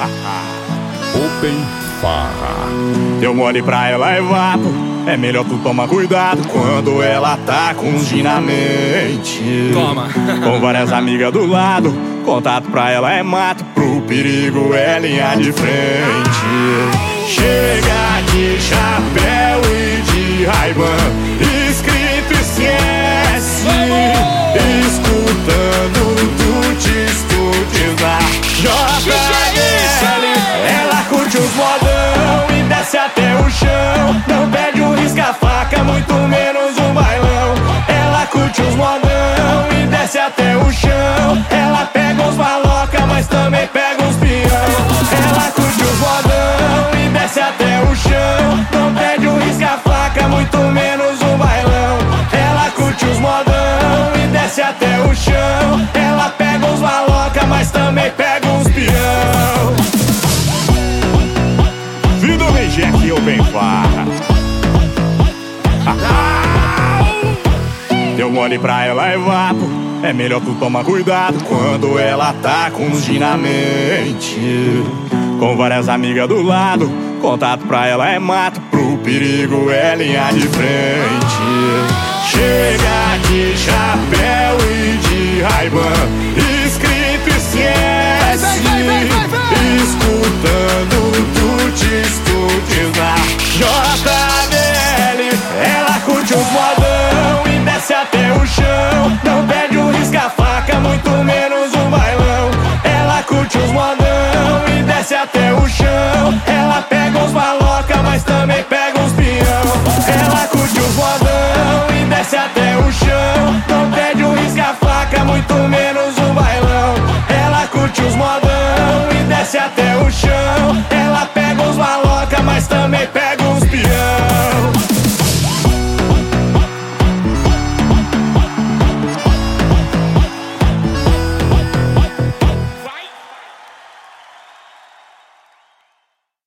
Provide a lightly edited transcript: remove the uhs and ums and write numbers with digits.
Open Farra. Deu mole pra ela é vapo, é melhor tu tomar cuidado quando ela tá com os gin na mente. Toma. Com várias amigas do lado, contato pra ela é mato, pro perigo é linha de frente. Chega de chapéu e de Ray-Ban, escrito esquece, escutando tuts na JL. Ela curte os modão e desce até o chão, não pede um risca-faca, muito menos um bailão. Ela curte os modão e desce até o chão, ela pega uns maloca, mas também pega uns peão. Ela curte os modão e desce até o chão, não pede um risca-faca, muito menos um bailão. Ela curte os modão e desce até o chão, ela pega uns maloca, mas também pega uns peão. Vindo vem Jack Open Farra. Deu mole pra ela é vapo, é melhor tu tomar cuidado quando ela tá com os gin na mente. Com várias amigas do lado, contato pra ela é mato, pro perigo é linha de frente. Chega de chapéu e de